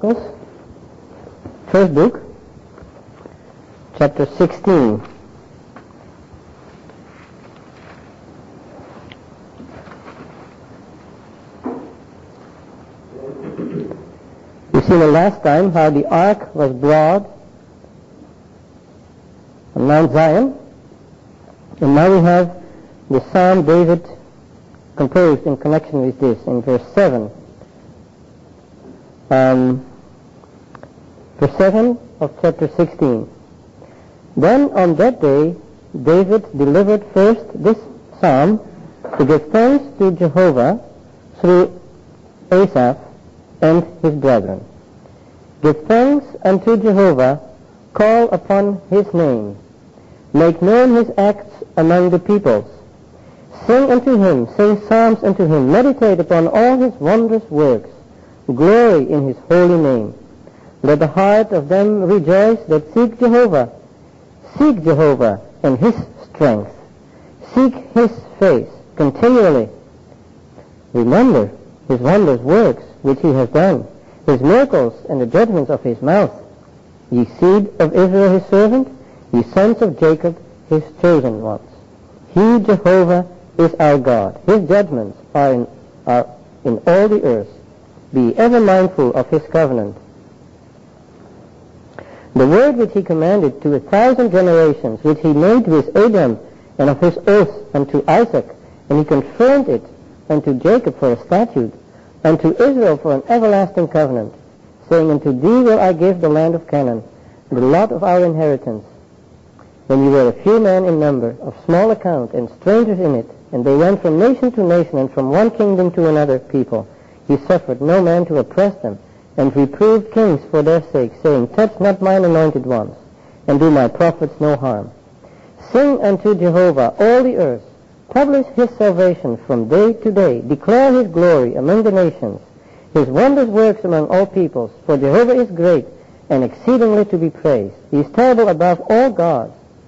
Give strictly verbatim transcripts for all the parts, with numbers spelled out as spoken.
Chronicles, first book, chapter sixteen. We've seen the last time how the ark was brought on Mount Zion, and now we have the Psalm David composed in connection with this in verse seven. Um, verse seven of chapter sixteen. Then on that day David delivered first this psalm to give thanks to Jehovah through Asaph and his brethren. Give thanks unto Jehovah, call upon his name, make known his acts among the peoples. Sing unto him, sing psalms unto him, meditate upon all his wondrous works, glory in his holy name. Let the heart of them rejoice that seek Jehovah. Seek Jehovah and his strength. Seek his face continually. Remember his wondrous works which he has done, his miracles and the judgments of his mouth. Ye seed of Israel his servant, ye sons of Jacob his chosen ones. He, Jehovah, is our God. His judgments are in, are in all the earth. Be ever mindful of his covenant. The word which he commanded to a thousand generations, which he made with Abraham, and of his oath unto Isaac, and he confirmed it unto Jacob for a statute, unto Israel for an everlasting covenant, saying, Unto thee will I give the land of Canaan, the lot of our inheritance. When you were a few men in number, of small account, and strangers in it, and they went from nation to nation, and from one kingdom to another people, he suffered no man to oppress them, and reproved kings for their sake, saying, Touch not mine anointed ones, and do my prophets no harm. Sing unto Jehovah all the earth, publish his salvation from day to day, declare his glory among the nations, his wondrous works among all peoples, for Jehovah is great, and exceedingly to be praised. He is terrible above all gods.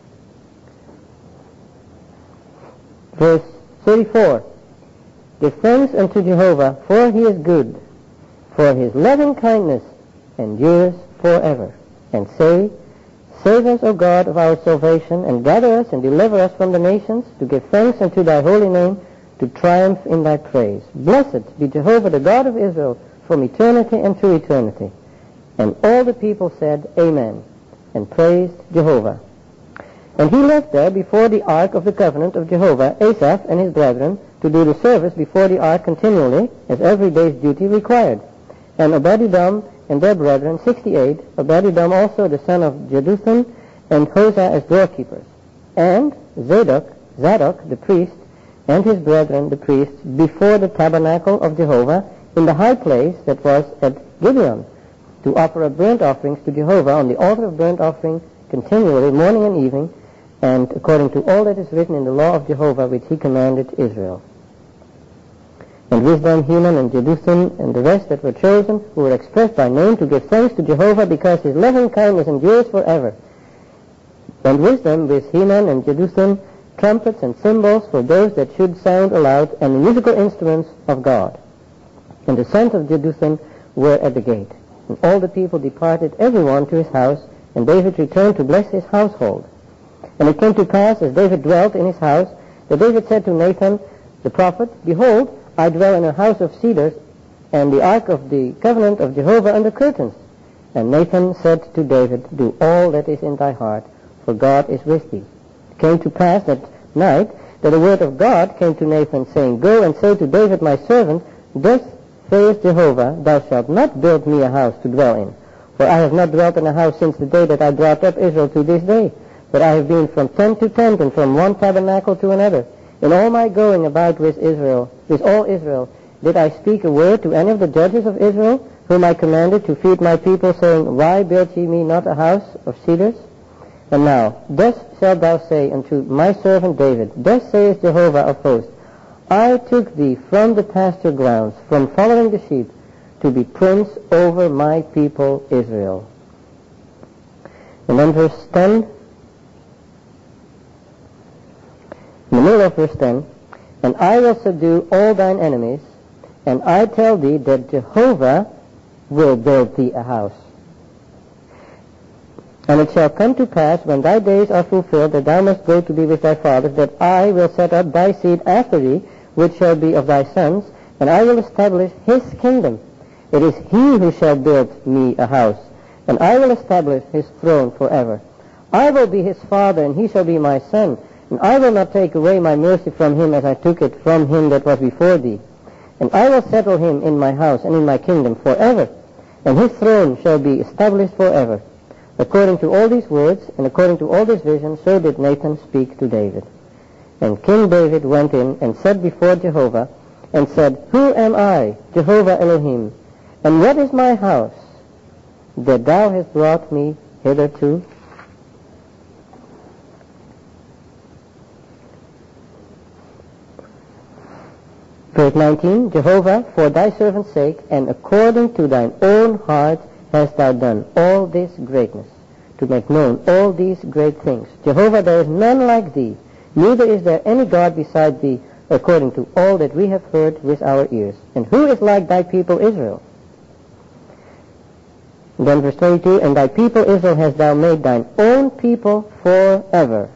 Verse thirty-four. Give thanks unto Jehovah, for he is good, for his loving kindness endures forever. And say, Save us, O God, of our salvation, and gather us and deliver us from the nations, to give thanks unto thy holy name, to triumph in thy praise. Blessed be Jehovah, the God of Israel, from eternity and to eternity. And all the people said, Amen, and praised Jehovah. And he left there before the ark of the covenant of Jehovah, Asaph and his brethren, to do the service before the ark continually, as every day's duty required. And Obed-Edom and their brethren, sixty-eight, Obed-Edom also the son of Jeduthun, and Hosah as doorkeepers. And Zadok, Zadok the priest, and his brethren the priests, before the tabernacle of Jehovah, in the high place that was at Gibeon, to offer up burnt offerings to Jehovah on the altar of burnt offering continually, morning and evening, and according to all that is written in the law of Jehovah which he commanded Israel. And with them Heman and Jeduthun and the rest that were chosen, who were expressed by name, to give thanks to Jehovah, because his loving kindness endures forever. And with them, with Heman and Jeduthun, trumpets and cymbals for those that should sound aloud, and the musical instruments of God. And the sons of Jeduthun were at the gate. And all the people departed, every one to his house, and David returned to bless his household. And it came to pass, as David dwelt in his house, that David said to Nathan the prophet, Behold, I dwell in a house of cedars, and the ark of the covenant of Jehovah under curtains. And Nathan said to David, Do all that is in thy heart, for God is with thee. It came to pass that night that the word of God came to Nathan, saying, Go and say to David my servant, Thus saith Jehovah, Thou shalt not build me a house to dwell in. For I have not dwelt in a house since the day that I brought up Israel to this day, but I have been from tent to tent, and from one tabernacle to another. In all my going about with Israel, with all Israel, did I speak a word to any of the judges of Israel, whom I commanded to feed my people, saying, Why build ye me not a house of cedars? And now, thus shalt thou say unto my servant David, Thus saith Jehovah of hosts, I took thee from the pasture grounds, from following the sheep, to be prince over my people Israel. And then verse ten, in the middle of verse ten, And I will subdue all thine enemies, and I tell thee that Jehovah will build thee a house. And it shall come to pass, when thy days are fulfilled, that thou must go to be with thy fathers, that I will set up thy seed after thee, which shall be of thy sons, and I will establish his kingdom. It is he who shall build me a house, and I will establish his throne forever. I will be his father, and he shall be my son, and I will not take away my mercy from him as I took it from him that was before thee. And I will settle him in my house and in my kingdom forever, and his throne shall be established forever. According to all these words, and according to all this vision, so did Nathan speak to David. And King David went in and said before Jehovah, and said, Who am I, Jehovah Elohim, and what is my house, that thou hast brought me hitherto? Verse nineteen, Jehovah, for thy servant's sake, and according to thine own heart, hast thou done all this greatness, to make known all these great things. Jehovah, there is none like thee, neither is there any God beside thee, according to all that we have heard with our ears. And who is like thy people Israel? And then verse twenty-two, And thy people Israel hast thou made thine own people forever.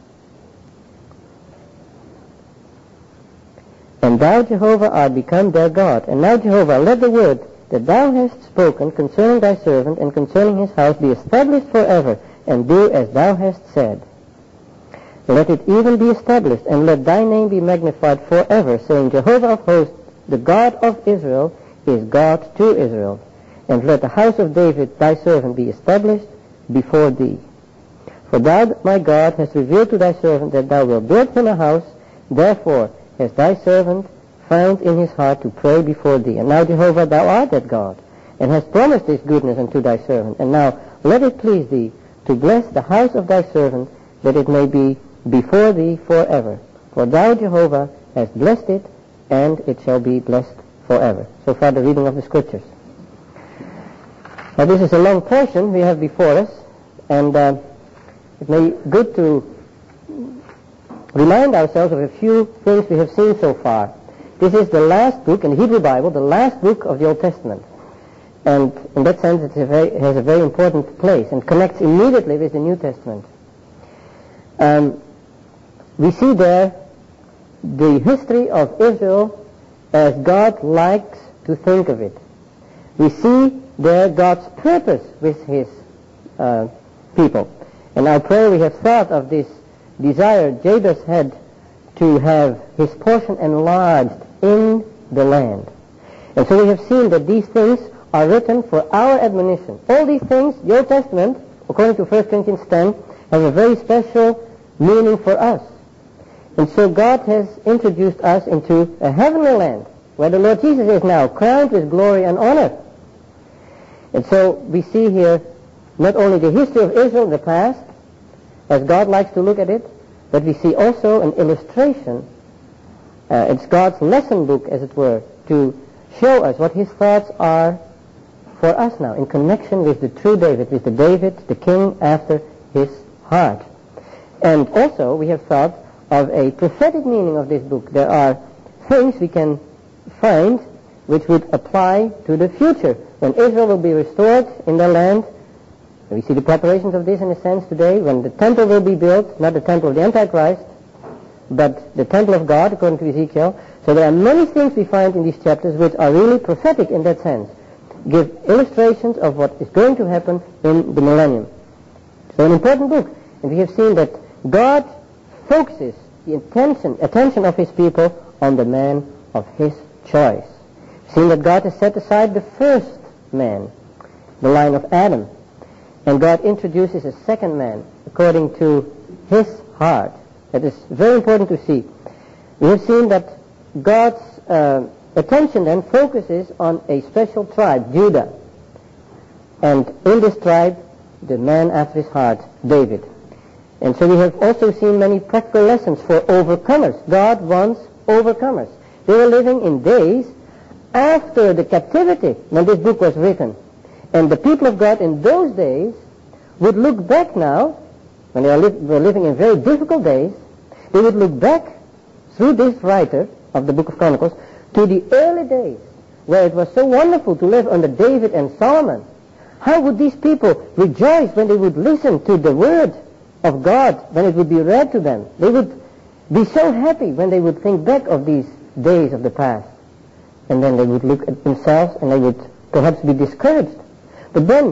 And thou, Jehovah, art become their God. And now, Jehovah, let the word that thou hast spoken concerning thy servant and concerning his house be established forever, and do as thou hast said. Let it even be established, and let thy name be magnified forever, saying, Jehovah of hosts, the God of Israel, is God to Israel. And let the house of David thy servant be established before thee. For thou, my God, hast revealed to thy servant that thou wilt build him a house, therefore has thy servant found in his heart to pray before thee. And now, Jehovah, thou art that God, and hast promised this goodness unto thy servant. And now let it please thee to bless the house of thy servant, that it may be before thee forever. For thou, Jehovah, hast blessed it, and it shall be blessed forever. So far the reading of the Scriptures. Now this is a long portion we have before us, and uh, it may be good to remind ourselves of a few things we have seen so far. This is the last book in the Hebrew Bible, the last book of the Old Testament. And in that sense it has a very important place and connects immediately with the New Testament. Um, we see there the history of Israel as God likes to think of it. We see there God's purpose with his uh, people. And I pray we have thought of this desire Jabez had to have his portion enlarged in the land. And so we have seen that these things are written for our admonition. All these things, the Old Testament, according to First Corinthians ten, have a very special meaning for us. And so God has introduced us into a heavenly land where the Lord Jesus is now crowned with glory and honor. And so we see here not only the history of Israel in the past, as God likes to look at it, but we see also an illustration. Uh, it's God's lesson book, as it were, to show us what his thoughts are for us now in connection with the true David, with the David, the king after his heart. And also we have thought of a prophetic meaning of this book. There are things we can find which would apply to the future, when Israel will be restored in their land. We see the preparations of this in a sense today, when the temple will be built, not the temple of the Antichrist, but the temple of God, according to Ezekiel. So there are many things we find in these chapters which are really prophetic in that sense, give illustrations of what is going to happen in the millennium. So an important book. And we have seen that God focuses the attention, attention of his people on the man of his choice. We've seen that God has set aside the first man, the line of Adam, and God introduces a second man according to his heart. That is very important to see. We have seen that God's uh, attention then focuses on a special tribe, Judah. And in this tribe, the man after his heart, David. And so we have also seen many practical lessons for overcomers. God wants overcomers. They were living in days after the captivity when this book was written. And the people of God in those days would look back now, when they li- were living in very difficult days, they would look back through this writer of the book of Chronicles to the early days where it was so wonderful to live under David and Solomon, how would these people rejoice when they would listen to the word of God, when it would be read to them? They would be so happy when they would think back of these days of the past. And then they would look at themselves and they would perhaps be discouraged. But then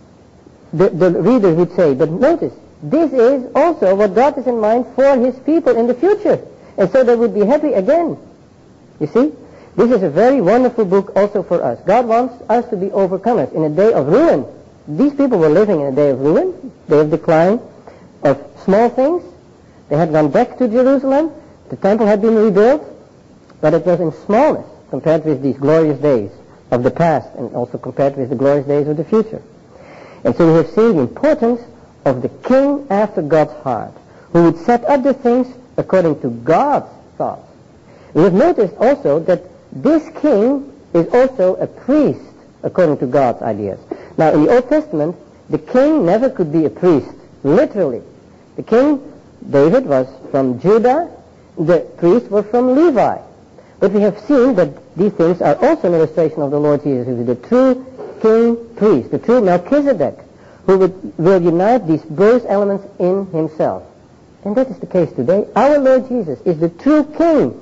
the, the reader would say, but notice, this is also what God has in mind for his people in the future. And so they would be happy again. You see? This is a very wonderful book also for us. God wants us to be overcomers in a day of ruin. These people were living in a day of ruin, day of decline, of small things. They had gone back to Jerusalem. The temple had been rebuilt. But it was in smallness compared with these glorious days of the past and also compared with the glorious days of the future. And so we have seen the importance of the king after God's heart, who would set up the things according to God's thoughts. We have noticed also that this king is also a priest according to God's ideas. Now in the Old Testament, the king never could be a priest, literally. The king, David, was from Judah, the priests were from Levi. But we have seen that these things are also an illustration of the Lord Jesus, who is the true king priest, the true Melchizedek, who would, will unite these both elements in himself. And that is the case today. Our Lord Jesus is the true king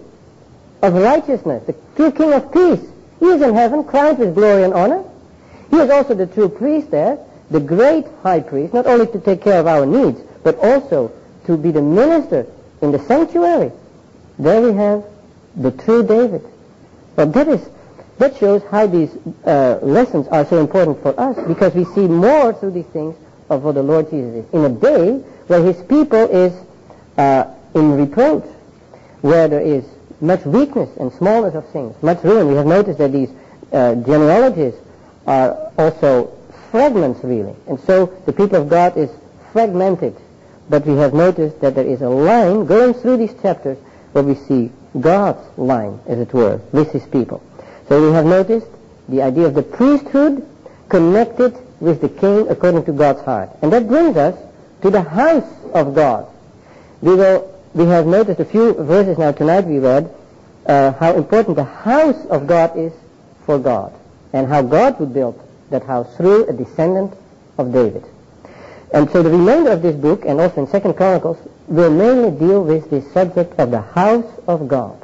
of righteousness, the true king of peace. He is in heaven, crowned with glory and honor. He is also the true priest there, the great high priest, not only to take care of our needs, but also to be the minister in the sanctuary. There we have the true David. But that is, that shows how these uh, lessons are so important for us, because we see more through these things of what the Lord Jesus is. In a day where his people is uh, in reproach, where there is much weakness and smallness of things, much ruin. We have noticed that these uh, genealogies are also fragments, really. And so the people of God is fragmented. But we have noticed that there is a line going through these chapters where we see God's line, as it were, with his people. So we have noticed the idea of the priesthood connected with the king according to God's heart. And that brings us to the house of God. We will, we have noticed a few verses now tonight we read uh, how important the house of God is for God, and how God would build that house through a descendant of David. And so the remainder of this book, and also in Second Chronicles, will mainly deal with this subject of the house of God.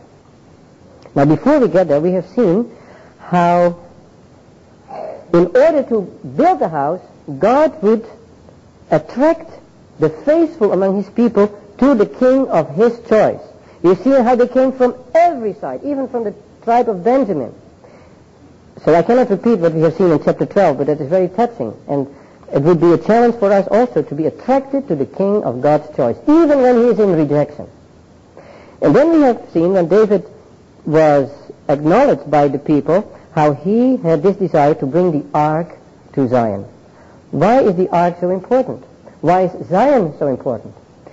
Now before we get there, we have seen how in order to build the house, God would attract the faithful among his people to the king of his choice. You see how they came from every side, even from the tribe of Benjamin. So I cannot repeat what we have seen in chapter twelve, but that is very touching. And it would be a challenge for us also to be attracted to the king of God's choice, even when he is in rejection. And then we have seen when David was acknowledged by the people, how he had this desire to bring the ark to Zion. Why is the ark so important? Why is Zion so important?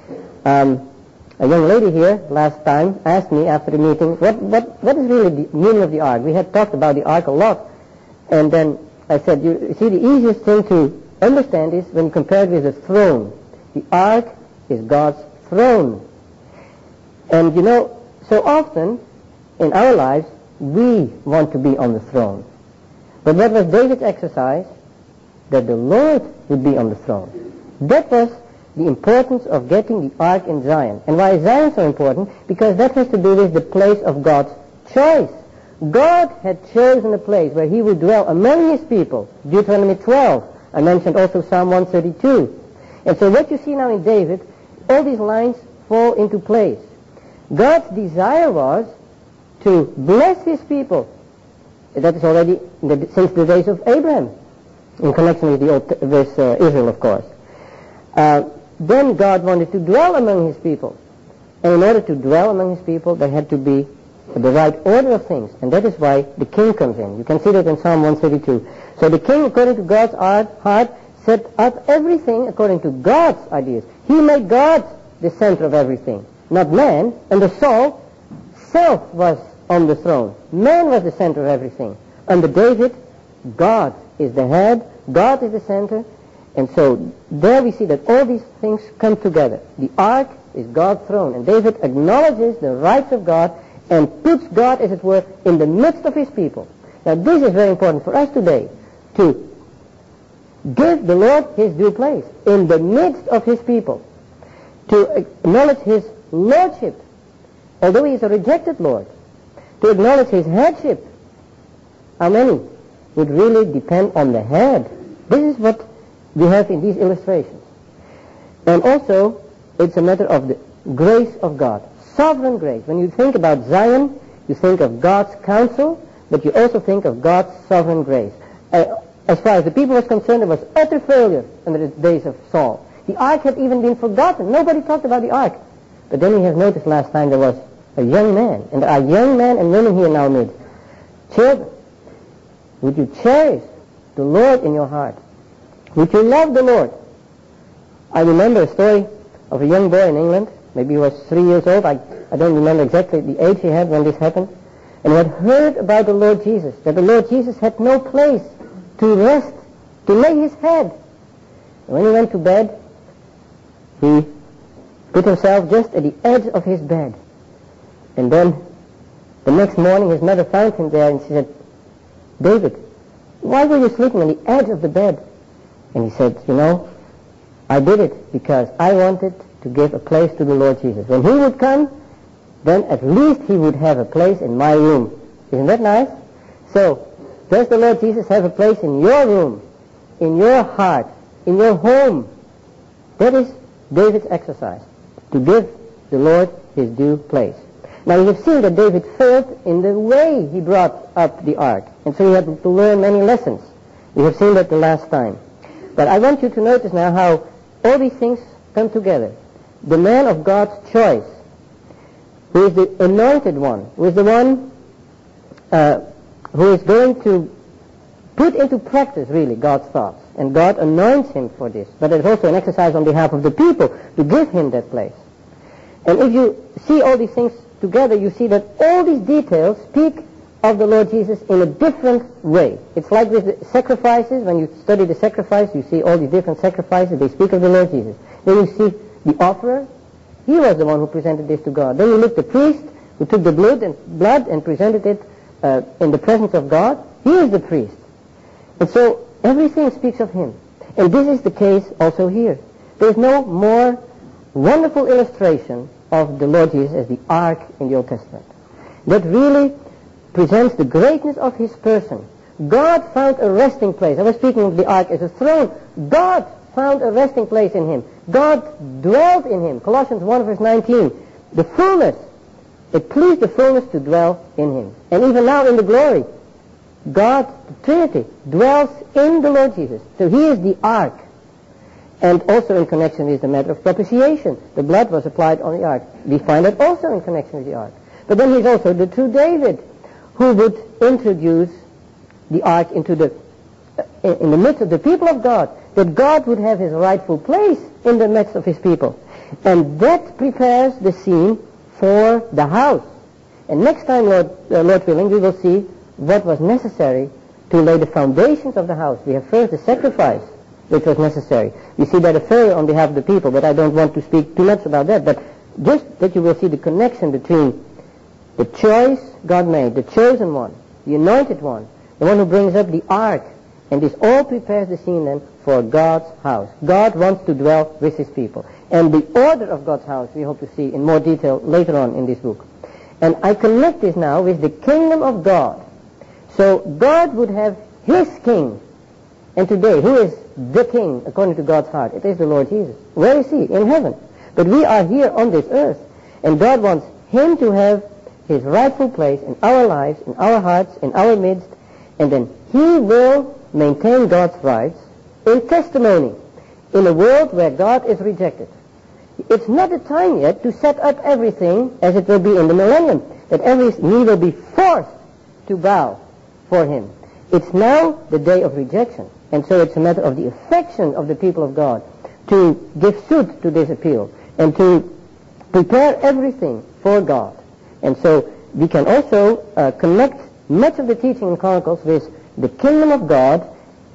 Um, a young lady here last time asked me after the meeting, what, what, what is really the meaning of the ark? We had talked about the ark a lot. And then I said, you see, the easiest thing to understand is when compared with the throne. The ark is God's throne. And you know, so often in our lives, we want to be on the throne. But what was David's exercise? That the Lord would be on the throne. That was the importance of getting the ark in Zion. And why is Zion so important? Because that has to do with the place of God's choice. God had chosen a place where he would dwell among his people. Deuteronomy twelve. I mentioned also Psalm one thirty-two. And so what you see now in David, all these lines fall into place. God's desire was to bless his people. That is already the, since the days of Abraham, in connection with, the old, with uh, Israel, of course. Uh, then God wanted to dwell among his people. And in order to dwell among his people, there had to be the right order of things. And that is why the king comes in. You can see that in Psalm one thirty-two. So the king, according to God's heart, set up everything according to God's ideas. He made God the center of everything, not man. Under Saul, self was on the throne. Man was the center of everything. Under David, God is the head, God is the center. And so there we see that all these things come together. The ark is God's throne. And David acknowledges the rights of God and puts God, as it were, in the midst of his people. Now this is very important for us today, to give the Lord his due place in the midst of his people, to acknowledge his lordship, although he is a rejected Lord, to acknowledge his headship. How many would really depend on the head? This is what we have in these illustrations. And also, it's a matter of the grace of God, sovereign grace. When you think about Zion, you think of God's counsel, but you also think of God's sovereign grace. Uh, as far as the people was concerned, it was utter failure in the days of Saul. The ark had even been forgotten. Nobody talked about the ark. But then you have noticed last time there was a young man, and there are young men and women here in our midst. Children, would you cherish the Lord in your heart? Would you love the Lord? I remember a story of a young boy in England. Maybe he was three years old. I, I don't remember exactly the age he had when this happened. And he had heard about the Lord Jesus, that the Lord Jesus had no place to rest, to lay his head. And when he went to bed, he put himself just at the edge of his bed. And then the next morning his mother found him there and she said, David, why were you sleeping on the edge of the bed? And he said, you know, I did it because I wanted to give a place to the Lord Jesus. When he would come, then at least he would have a place in my room. Isn't that nice? So, does the Lord Jesus have a place in your room, in your heart, in your home? That is David's exercise, to give the Lord his due place. Now you have seen that David failed in the way he brought up the ark, and so he had to learn many lessons. We have seen that the last time. But I want you to notice now how all these things come together. The man of God's choice, who is the anointed one, who is the one uh, who is going to put into practice really God's thoughts. And God anoints him for this. But it's also an exercise on behalf of the people to give him that place. And if you see all these things together, you see that all these details speak of the Lord Jesus in a different way. It's like with the sacrifices. When you study the sacrifice, you see all these different sacrifices. They speak of the Lord Jesus. Then you see the offerer. He was the one who presented this to God. Then you look at the priest who took the blood and, blood and presented it uh, in the presence of God. He is the priest. And so everything speaks of him. And this is the case also here. There is no more wonderful illustration of the Lord Jesus as the ark in the Old Testament. That really presents the greatness of his person. God found a resting place. I was speaking of the ark as a throne. God found a resting place in him. God dwelt in him. Colossians one verse nineteen. The fullness. It pleased the fullness to dwell in him. And even now in the glory, God, the Trinity, dwells in the Lord Jesus. So he is the ark. And also in connection with the matter of propitiation. The blood was applied on the ark. We find that also in connection with the ark. But then he's also the true David, who would introduce the ark into the uh, in the midst of the people of God, that God would have his rightful place in the midst of his people. And that prepares the scene for the house. And next time, Lord, uh, Lord willing, we will see what was necessary to lay the foundations of the house. We have first the sacrifice, which was necessary. We see that a failure on behalf of the people, but I don't want to speak too much about that. But just that you will see the connection between the choice God made, the chosen one, the anointed one, the one who brings up the ark, and this all prepares the scene then for God's house. God wants to dwell with his people. And the order of God's house we hope to see in more detail later on in this book. And I connect this now with the kingdom of God. So God would have his king. And today, who is the king according to God's heart? It is the Lord Jesus. Where is he? In heaven. But we are here on this earth. And God wants him to have his rightful place in our lives, in our hearts, in our midst. And then he will maintain God's rights in testimony in a world where God is rejected. It's not the time yet to set up everything as it will be in the millennium, that every knee will be forced to bow for him. It's now the day of rejection. And so it's a matter of the affection of the people of God to give suit to this appeal and to prepare everything for God. And so we can also uh, connect much of the teaching in Chronicles with the kingdom of God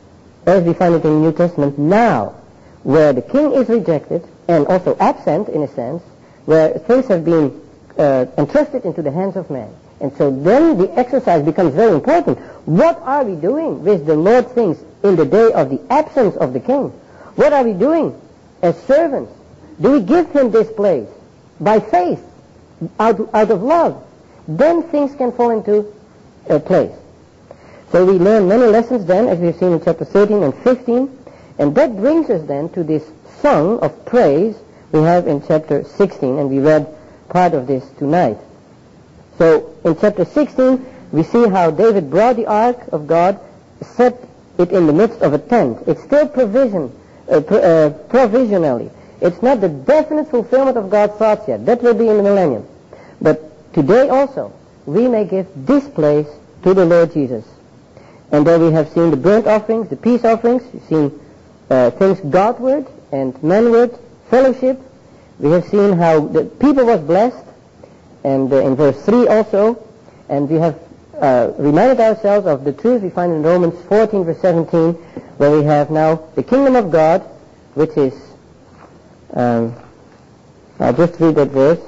as we find it in the New Testament now, where the king is rejected and also absent in a sense, where things have been uh, entrusted into the hands of man. And so then the exercise becomes very important. What are we doing with the Lord's things in the day of the absence of the king? What are we doing as servants? Do we give him this place by faith, out, out of love? Then things can fall into uh, place. So we learn many lessons then, as we've seen in chapter thirteen and fifteen, and that brings us then to this song of praise we have in chapter sixteen, and we read part of this tonight. So in chapter sixteen, we see how David brought the ark of God, set it in the midst of a tent. It's still provision, uh, pro- uh, provisionally. It's not the definite fulfillment of God's thoughts yet. That will be in the millennium. But today also, we may give this place to the Lord Jesus. And there we have seen the burnt offerings, the peace offerings. We've seen uh, things Godward and manward, fellowship. We have seen how the people was blessed, and uh, in verse three also. And we have uh, reminded ourselves of the truth we find in Romans fourteen, verse seventeen, where we have now the kingdom of God, which is, um, I'll just read that verse.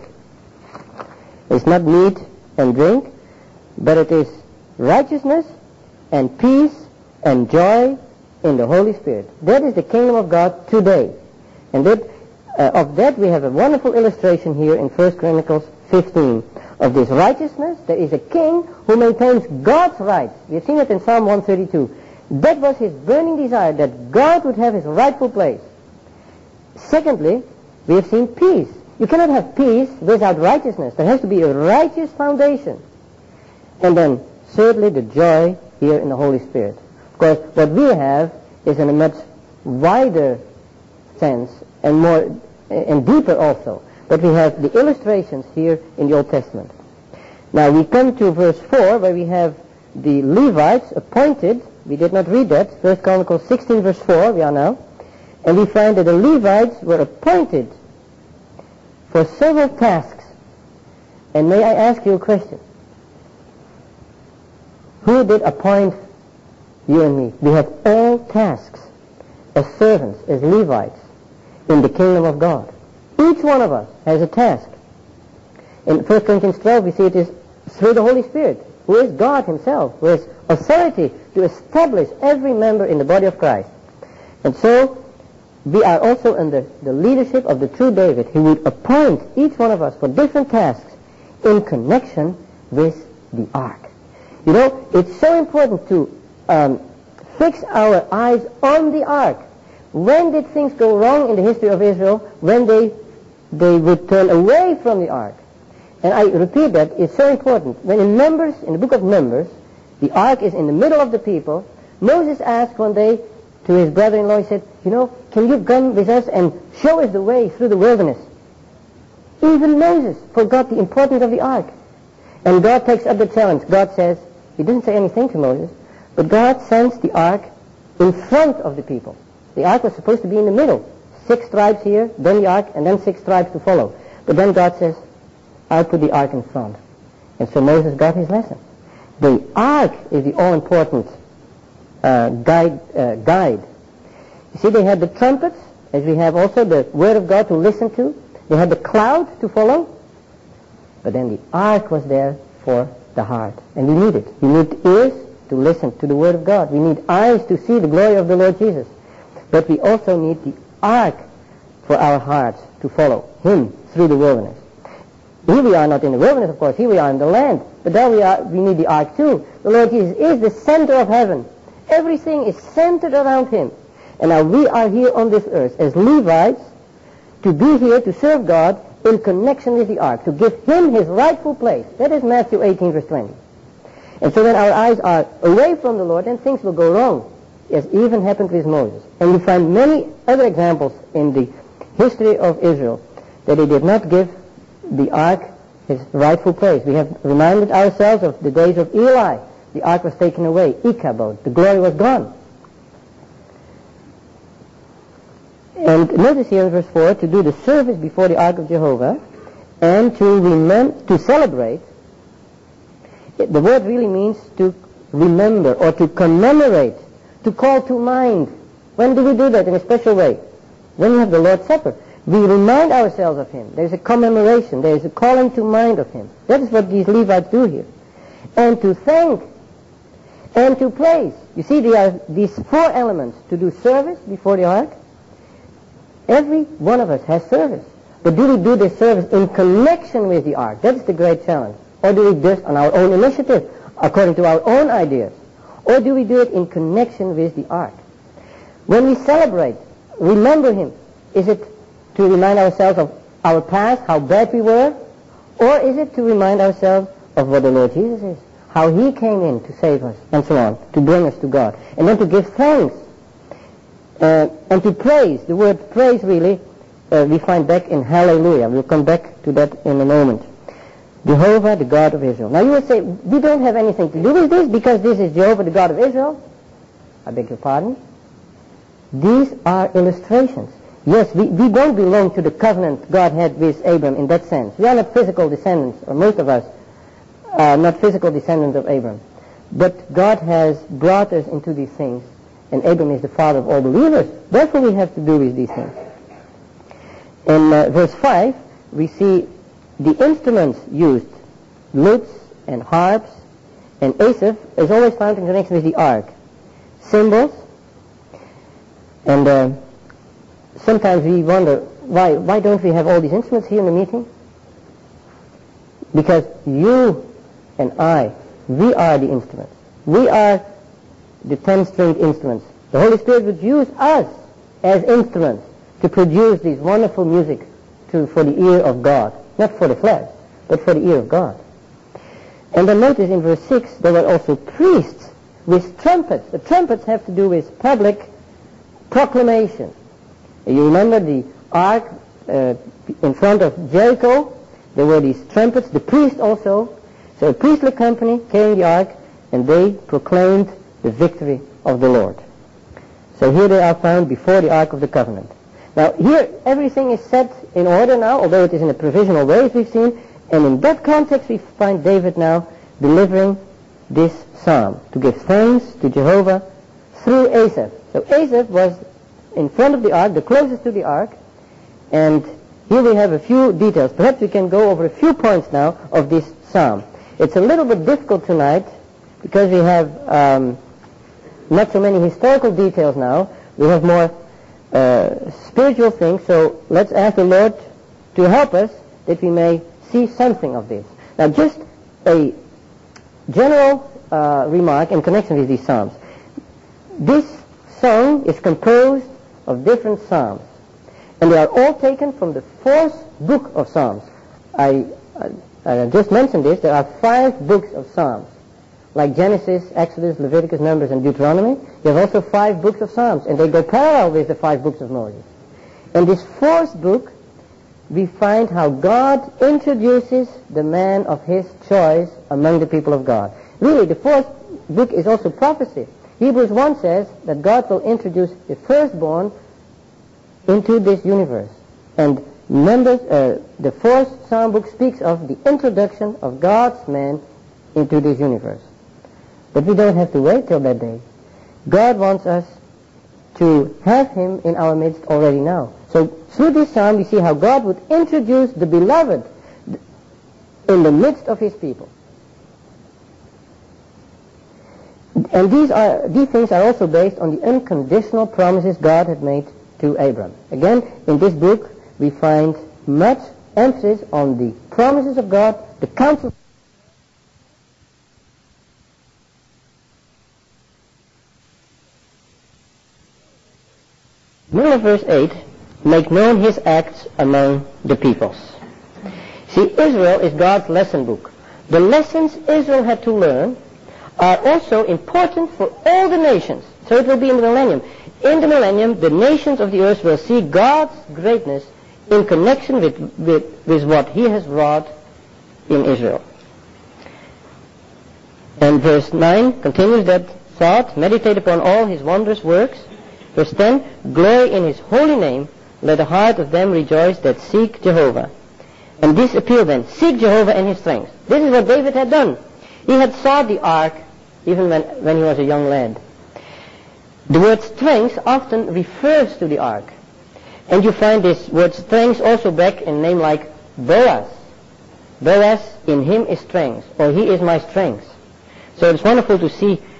It's not meat and drink, but it is righteousness and peace and joy in the Holy Spirit. That is the kingdom of God today. And that, uh, of that we have a wonderful illustration here in First Chronicles fifteen. Of this righteousness, there is a king who maintains God's rights. We have seen it in Psalm one thirty-two. That was his burning desire, that God would have his rightful place. Secondly, we have seen peace. You cannot have peace without righteousness. There has to be a righteous foundation. And then, thirdly, the joy here in the Holy Spirit. Of course, what we have is in a much wider sense and more and deeper also. But we have the illustrations here in the Old Testament. Now we come to verse four, where we have the Levites appointed. We did not read that. First Chronicles sixteen, verse four, we are now. And we find that the Levites were appointed for several tasks. And may I ask you a question? Who did appoint you and me? We have all tasks as servants, as Levites, in the kingdom of God. Each one of us has a task. In First Corinthians twelve, we see it is through the Holy Spirit, who is God himself, who has authority to establish every member in the body of Christ. And so, we are also under the leadership of the true David, who would appoint each one of us for different tasks in connection with the ark. You know, it's so important to um, fix our eyes on the ark. When did things go wrong in the history of Israel? When they they would turn away from the ark. And I repeat that, it's so important. When in Numbers, in the book of Numbers, the ark is in the middle of the people, Moses asked one day to his brother-in-law, he said, you know, can you come with us and show us the way through the wilderness? Even Moses forgot the importance of the ark. And God takes up the challenge. God says, he didn't say anything to Moses, but God sends the ark in front of the people. The ark was supposed to be in the middle. Six tribes here, then the ark, and then six tribes to follow. But then God says, I'll put the ark in front. And so Moses got his lesson. The ark is the all-important uh, guide, uh, guide. You see, they had the trumpets, as we have also the word of God to listen to. They had the cloud to follow. But then the ark was there for the heart. And we need it. We need ears to listen to the word of God. We need eyes to see the glory of the Lord Jesus. But we also need the ark for our hearts to follow him through the wilderness. Here we are not in the wilderness, of course. Here we are in the land. But there we are, we need the ark too. The Lord Jesus is the center of heaven. Everything is centered around him. And now we are here on this earth as Levites to be here to serve God in connection with the ark, to give him his rightful place. That is Matthew eighteen, verse twenty. And so when our eyes are away from the Lord, then things will go wrong, as even happened with Moses. And we find many other examples in the history of Israel that he did not give the ark his rightful place. We have reminded ourselves of the days of Eli. The ark was taken away, Ichabod. The glory was gone. And notice here in verse four, to do the service before the ark of Jehovah and to remem- to celebrate. The word really means to remember or to commemorate, to call to mind. When do we do that in a special way? When we have the Lord's Supper. We remind ourselves of him. There's a commemoration. There's a calling to mind of him. That is what these Levites do here. And to thank. and to praise. You see, there are these four elements to do service before the ark. Every one of us has service. But do we do this service in connection with the ark? That's the great challenge. Or do we do it on our own initiative, according to our own ideas? Or do we do it in connection with the ark? When we celebrate, remember him, is it to remind ourselves of our past, how bad we were? Or is it to remind ourselves of what the Lord Jesus is? How he came in to save us, and so on, to bring us to God. And then to give thanks. Uh, and to praise. The word praise really, uh, we find back in hallelujah. We'll come back to that in a moment. Jehovah, the God of Israel. Now you will say, we don't have anything to do with this because this is Jehovah, the God of Israel. I beg your pardon. These are illustrations. Yes, we, we don't belong to the covenant God had with Abram in that sense. We are not physical descendants, or most of us are not physical descendants of Abram. But God has brought us into these things, and Abram is the father of all believers. Therefore we have to do with these things. In uh, verse five, we see the instruments used, lutes and harps, and asaph is always found in connection with the ark. Cymbals, and uh, sometimes we wonder, why why don't we have all these instruments here in the meeting? Because you and I, we are the instruments. We are the ten-stringed instruments. The Holy Spirit would use us as instruments to produce these wonderful music to, for the ear of God. Not for the flesh, but for the ear of God. And then notice in verse six, there were also priests with trumpets. The trumpets have to do with public proclamation. You remember the ark uh, in front of Jericho, there were these trumpets, the priests also. So a priestly company carrying the ark, and they proclaimed the victory of the Lord. So here they are found before the Ark of the Covenant. Now here everything is set in order now, although it is in a provisional way as we've seen, and in that context we find David now delivering this psalm to give thanks to Jehovah through Asaph. So Asaph was in front of the ark, the closest to the ark, and here we have a few details. Perhaps we can go over a few points now of this psalm. It's a little bit difficult tonight because we have um, not so many historical details now. We have more uh, spiritual things, so let's ask the Lord to help us that we may see something of this. Now just a general uh, remark in connection with these psalms. This song is composed of different psalms, and they are all taken from the fourth book of Psalms. I, I, I just mentioned this. There are five books of Psalms, like Genesis, Exodus, Leviticus, Numbers, and Deuteronomy. You have also five books of Psalms, and they go parallel with the five books of Moses. In this fourth book, we find how God introduces the man of his choice among the people of God. Really, the fourth book is also prophecy. Hebrews one says that God will introduce the firstborn into this universe. And Numbers, uh, the fourth Psalm book speaks of the introduction of God's man into this universe. But we don't have to wait till that day. God wants us to have him in our midst already now. So through this psalm we see how God would introduce the beloved in the midst of his people. And these are these things are also based on the unconditional promises God had made to Abram. Again, in this book we find much emphasis on the promises of God, the counsel. Middle of verse eight, make known his acts among the peoples. See, Israel is God's lesson book. The lessons Israel had to learn are also important for all the nations. So it will be in the millennium. In the millennium, the nations of the earth will see God's greatness in connection with, with, with what he has wrought in Israel. And verse nine continues that thought, meditate upon all his wondrous works. Verse ten, glory in his holy name, let the heart of them rejoice that seek Jehovah. And this appeal then, seek Jehovah and his strength. This is what David had done. He had sought the ark even when, when he was a young lad. The word strength often refers to the ark. And you find this word strength also back in a name like Boaz. Boaz, in him is strength, or he is my strength. So it's wonderful to see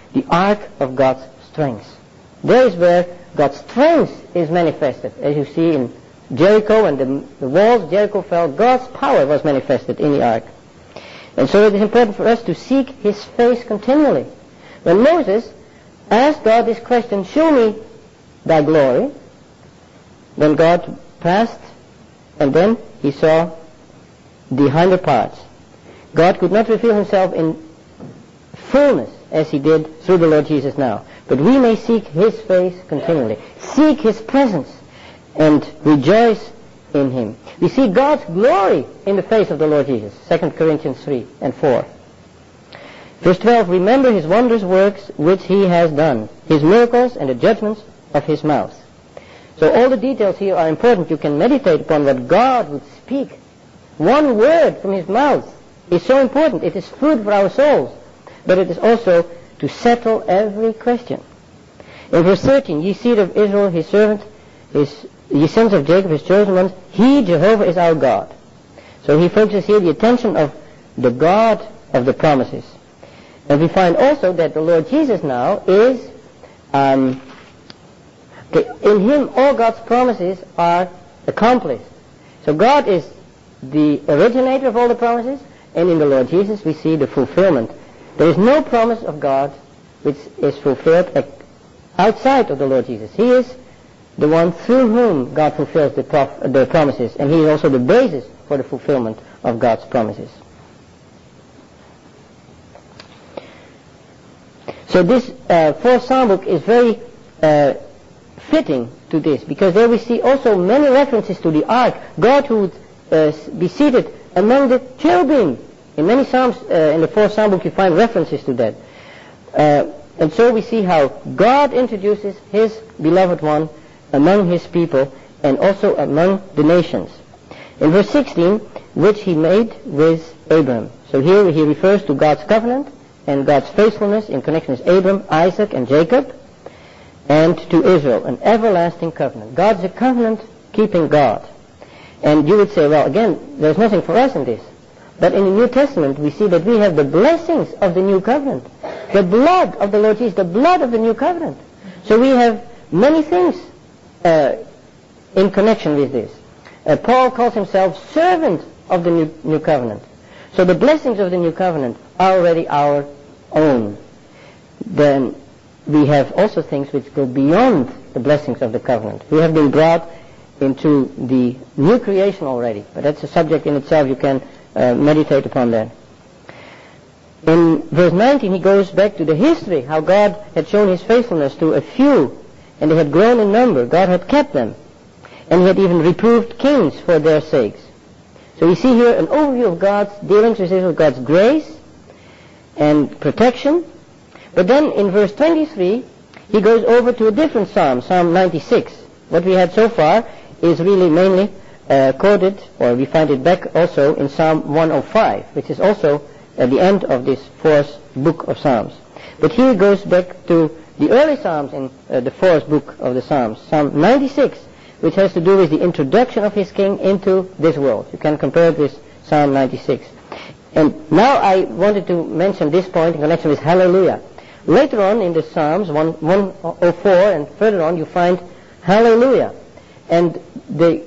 the ark of God's strength. There is where God's strength is manifested. As you see in Jericho, and the, the walls of Jericho fell, God's power was manifested in the ark. And so it is important for us to seek his face continually. When Moses asked God this question, show me thy glory, then God passed, and then he saw the hinder parts. God could not reveal himself in fullness as he did through the Lord Jesus now. But we may seek his face continually. Seek his presence and rejoice in him. We see God's glory in the face of the Lord Jesus. Second Corinthians three and four. Verse twelve, remember his wondrous works which he has done, his miracles and the judgments of his mouth. So all the details here are important. You can meditate upon what God would speak. One word from his mouth is so important. It is food for our souls. But it is also to settle every question. In verse thirteen, ye seed of Israel, his servant, his, ye sons of Jacob, his chosen ones, he, Jehovah, is our God. So he focuses here the attention of the God of the promises. And we find also that the Lord Jesus now is, um, in him all God's promises are accomplished. So God is the originator of all the promises, and in the Lord Jesus we see the fulfillment. There is no promise of God which is fulfilled outside of the Lord Jesus. He is the one through whom God fulfills the, prof- the promises, and he is also the basis for the fulfillment of God's promises. So this uh, fourth Psalm book is very uh, fitting to this, because there we see also many references to the ark. God who would uh, be seated among the cherubim. In many Psalms, uh, in the fourth Psalm book, you find references to that. Uh, and so we see how God introduces his beloved one among his people and also among the nations. In verse sixteen, which he made with Abraham. So here he refers to God's covenant and God's faithfulness in connection with Abraham, Isaac, and Jacob, and to Israel, an everlasting covenant. God's a covenant-keeping God. And you would say, well, again, there's nothing for us in this. But in the New Testament, we see that we have the blessings of the new covenant. The blood of the Lord Jesus, the blood of the new covenant. So we have many things uh, in connection with this. Uh, Paul calls himself servant of the new, new covenant. So the blessings of the new covenant are already our own. Then we have also things which go beyond the blessings of the covenant. We have been brought into the new creation already. But that's a subject in itself. You can uh, meditate upon that. In verse nineteen, he goes back to the history, how God had shown his faithfulness to a few, and they had grown in number. God had kept them, and he had even reproved kings for their sakes. So we see here an overview of God's dealings with Israel, God's grace and protection. But then in verse twenty-three, he goes over to a different psalm, Psalm ninety-six. What we had so far is really mainly uh, quoted, or we find it back also in Psalm one oh five, which is also at the end of this fourth book of Psalms. But here it goes back to the early Psalms in uh, the fourth book of the Psalms, Psalm ninety-six, which has to do with the introduction of his king into this world. You can compare it with Psalm ninety-six. And now I wanted to mention this point in connection with Hallelujah. Later on in the Psalms, one oh four and further on, you find Hallelujah. And the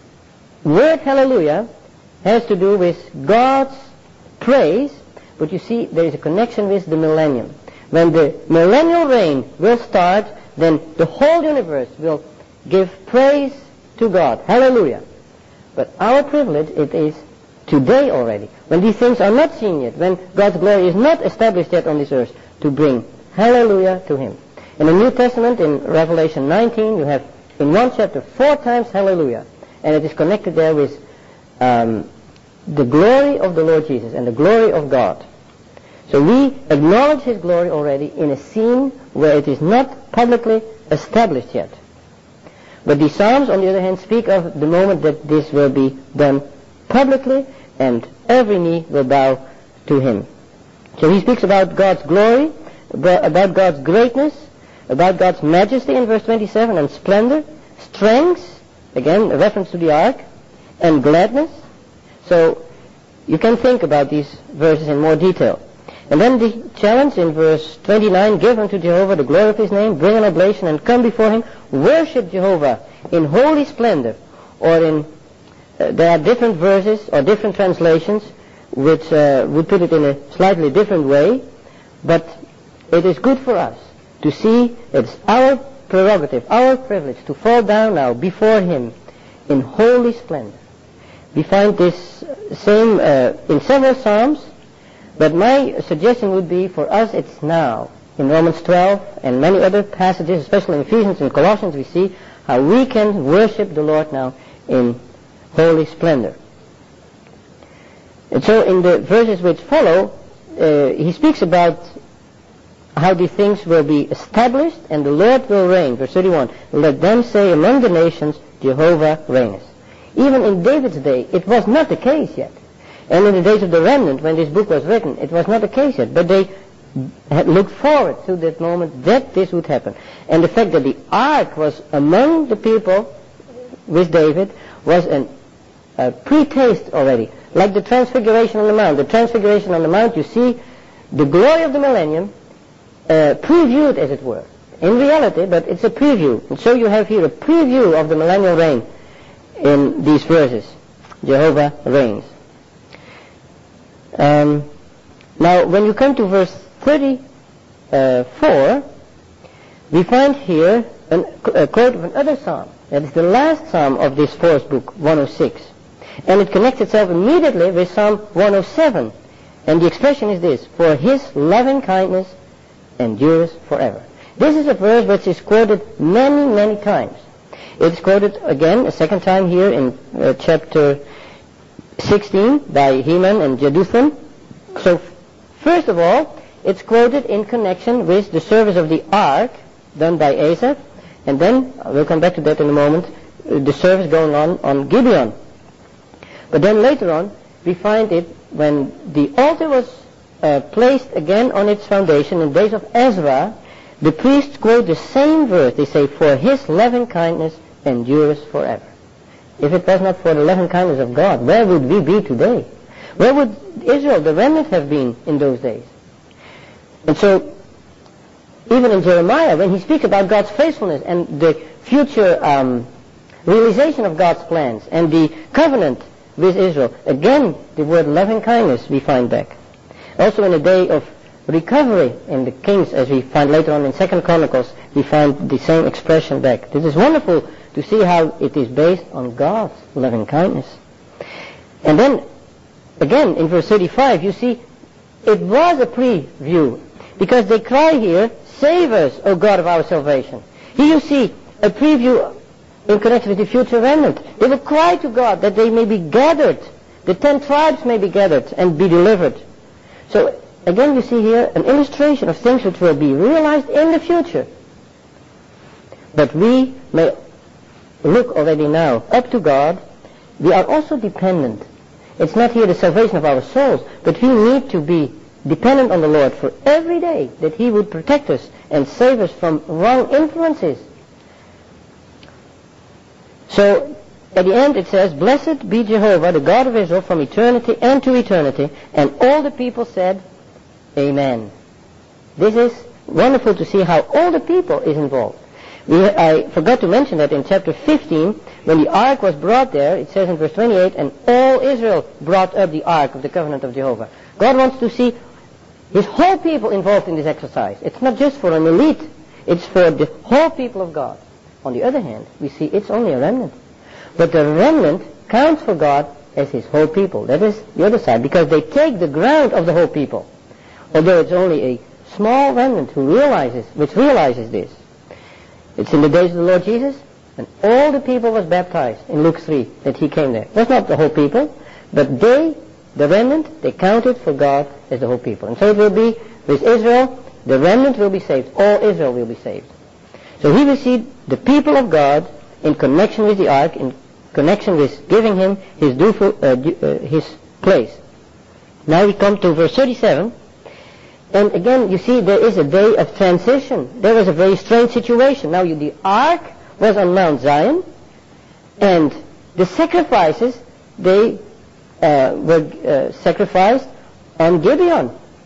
word Hallelujah has to do with God's praise, but you see there is a connection with the millennium. When the millennial reign will start, then the whole universe will give praise to God. Hallelujah. But our privilege, it is today already, when these things are not seen yet, when God's glory is not established yet on this earth, to bring hallelujah to him. In the New Testament, in Revelation nineteen, you have in one chapter four times hallelujah, and it is connected there with um, the glory of the Lord Jesus and the glory of God. So we acknowledge his glory already in a scene where it is not publicly established yet. But the Psalms, on the other hand, speak of the moment that this will be done publicly and every knee will bow to him. So he speaks about God's glory, about God's greatness, about God's majesty in verse twenty-seven, and splendor, strength, again a reference to the ark, and gladness. So you can think about these verses in more detail. And then the challenge in verse twenty-nine, give unto Jehovah the glory of his name, bring an oblation and come before him, worship Jehovah in holy splendor. Or in, uh, there are different verses or different translations which uh, would put it in a slightly different way, but it is good for us to see it's our prerogative, our privilege to fall down now before him in holy splendor. We find this same uh, in several Psalms, but my suggestion would be for us it's now. In Romans twelve and many other passages, especially in Ephesians and Colossians, we see how we can worship the Lord now in holy splendor. And so in the verses which follow, uh, he speaks about how these things will be established and the Lord will reign. Verse thirty-one, let them say among the nations, Jehovah reigneth. Even in David's day, it was not the case yet. And in the days of the remnant, when this book was written, it was not the case yet. But they had looked forward to that moment that this would happen. And the fact that the ark was among the people with David was an, a pre-taste already. Like the transfiguration on the mount. The transfiguration on the mount, you see the glory of the millennium uh, previewed, as it were. In reality, but it's a preview. And so you have here a preview of the millennial reign in these verses. Jehovah reigns. Um, now, when you come to verse thirty-four, we find here an, a quote of another psalm. That is the last psalm of this fourth book, one oh six. And it connects itself immediately with Psalm one oh seven. And the expression is this, for his loving kindness endures forever. This is a verse which is quoted many, many times. It's quoted again a second time here in uh, chapter sixteen by Heman and Jeduthun. So first of all, it's quoted in connection with the service of the ark done by Asaph, and then, we'll come back to that in a moment, uh, the service going on on Gibeon. But then later on, we find it when the altar was uh, placed again on its foundation in the days of Ezra. The priests quote the same verse. They say, for his loving kindness endures forever. If it was not for the loving kindness of God, where would we be today? Where would Israel, the remnant, have been in those days? And so, even in Jeremiah, when he speaks about God's faithfulness and the future um, realization of God's plans and the covenant with Israel, again, the word loving kindness we find back. Also in the day of recovery in the kings, as we find later on in Second Chronicles, we find the same expression back. This is wonderful to see how it is based on God's loving kindness. And then, again, in verse thirty-five, you see, it was a preview, because they cry here, save us, O God of our salvation. Here you see a preview in connection with the future remnant. They will cry to God that they may be gathered, the ten tribes may be gathered and be delivered. So, again, you see here an illustration of things which will be realized in the future. But we may look already now up to God. We are also dependent. It's not here the salvation of our souls, but we need to be dependent on the Lord for every day that he would protect us and save us from wrong influences. So, at the end it says, blessed be Jehovah, the God of Israel, from eternity and to eternity. And all the people said, Amen. This is wonderful to see how all the people is involved. We, I forgot to mention that in chapter fifteen, when the ark was brought there, it says in verse twenty-eight, and all Israel brought up the ark of the covenant of Jehovah. God wants to see his whole people involved in this exercise. It's not just for an elite, it's for the whole people of God. On the other hand, we see it's only a remnant. But the remnant counts for God as his whole people. That is the other side, because they take the ground of the whole people. Although it's only a small remnant who realizes, which realizes this. It's in the days of the Lord Jesus, and all the people was baptized in Luke three, that he came there. It was not the whole people, but they, the remnant, they counted for God as the whole people. And so it will be with Israel, the remnant will be saved. All Israel will be saved. So here we see the people of God in connection with the ark, in connection with giving him his, due, uh, due, uh, his place. Now we come to verse thirty-seven. And again, you see, there is a day of transition. There was a very strange situation. Now, you, the ark was on Mount Zion, and the sacrifices, they uh, were uh, sacrificed on Gibeon,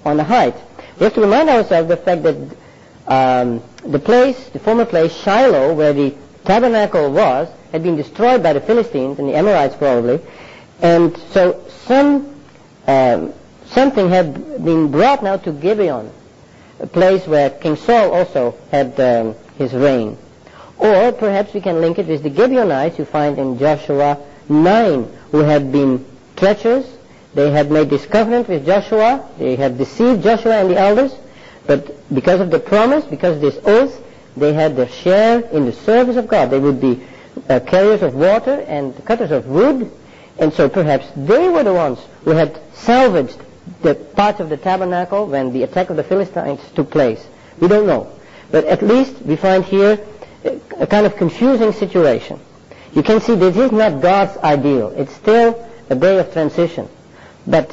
on the height. We have to remind ourselves of the fact that um, the place, the former place, Shiloh, where the tabernacle was, had been destroyed by the Philistines and the Amorites probably, and so some um, something had been brought now to Gibeon, a place where King Saul also had um, his reign. Or perhaps we can link it with the Gibeonites you find in Joshua nine, who had been treacherous. They had made this covenant with Joshua. They had deceived Joshua and the elders. But because of the promise, because of this oath, they had their share in the service of God. They would be uh, carriers of water and cutters of wood. And so perhaps they were the ones who had salvaged the parts of the tabernacle when the attack of the Philistines took place. We don't know. But at least we find here a, a kind of confusing situation. You can see this is not God's ideal. It's still a day of transition. But